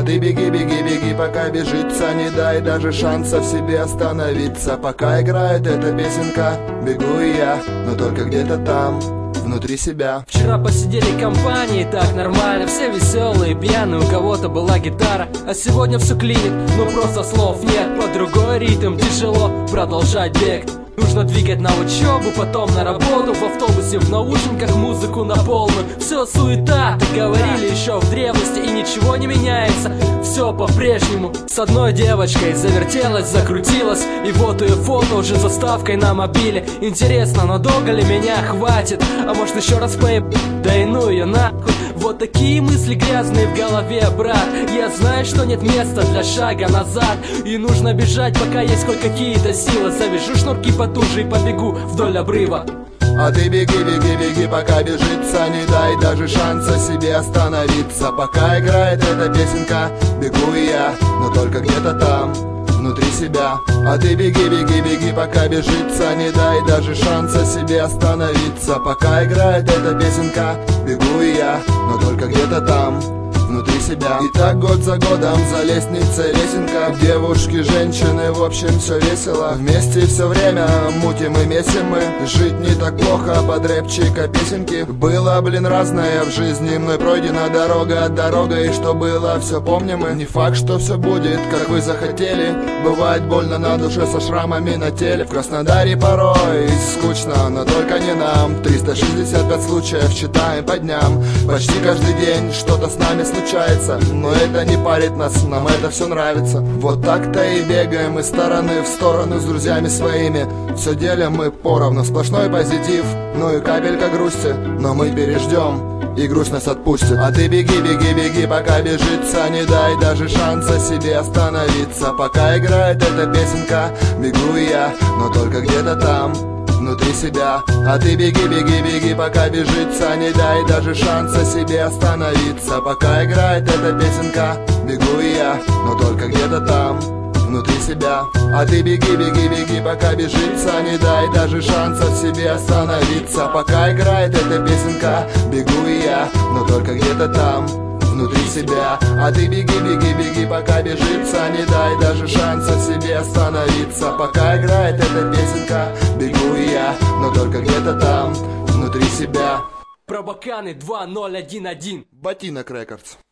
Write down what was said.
А ты беги, беги, беги, пока бежится, не дай даже шанса в себе остановиться. Пока играет эта песенка, бегу и я, но только где-то там, внутри себя. Вчера посидели компанией, так нормально, все веселые, пьяные, у кого-то была гитара. А сегодня все клинит, но просто слов нет. Под другой ритм тяжело продолжать бег. Нужно двигать на учебу, потом на работу. В автобусе, в наушниках музыку на полную. Все суета, так говорили еще в древности. И ничего не меняется, все по-прежнему. С одной девочкой завертелась, закрутилась. И вот ее фото уже заставкой на мобиле. Интересно, надолго ли меня хватит? А может еще раз поеб... Да и ну ее нахуй. Вот такие мысли грязные в голове, брат. Я знаю, что нет места для шага назад. И нужно бежать, пока есть хоть какие-то силы. Завяжу шнурки потуже и побегу вдоль обрыва. А ты беги, беги, беги, пока бежится, не дай даже шанса себе остановиться. Пока играет эта песенка, бегу и я, но только где-то там, внутри себя. А ты беги, беги, беги, пока бежится, не дай даже шанса себе остановиться. Пока играет эта песенка, бегу и я, но только где-то там, внутри себя. И так год за годом за лестницей лесенка. Девушки, женщины, в общем все весело. Вместе все время мутим и месим мы. Жить не так плохо под рэпчика песенки. Было, блин, разное в жизни, мной пройдена дорога. И что было, все помним мы. Не факт, что все будет, как вы захотели. Бывает больно на душе со шрамами на теле. В Краснодаре порой скучно, но только не нам. 365 случаев читаем по дням. Почти каждый день что-то с нами случается, но это не парит нас, нам это все нравится. Вот так-то и бегаем из стороны в сторону с друзьями своими. Все делим мы поровну, сплошной позитив, ну и капелька грусти, но мы переждем, и грусть нас отпустит. А ты беги, беги, беги, пока бежится, не дай даже шанса себе остановиться. Пока играет эта песенка, бегу и я, но только где-то там, внутри себя. А ты беги, беги, беги, пока бежится, не дай даже шанса себе остановиться. Пока играет эта песенка, бегу и я, но только где-то там, внутри себя. А ты беги, беги, беги, пока бежится, не дай даже шанса себе остановиться. Пока играет эта песенка, бегу и я, но только где-то там, внутри себя. А ты беги, беги, беги, пока бежится, не дай даже шанса себе остановиться. Пока играет эта песенка, бегу и я, но только где-то там, внутри себя. Пробаканы 2011. Ботинок Рекордс.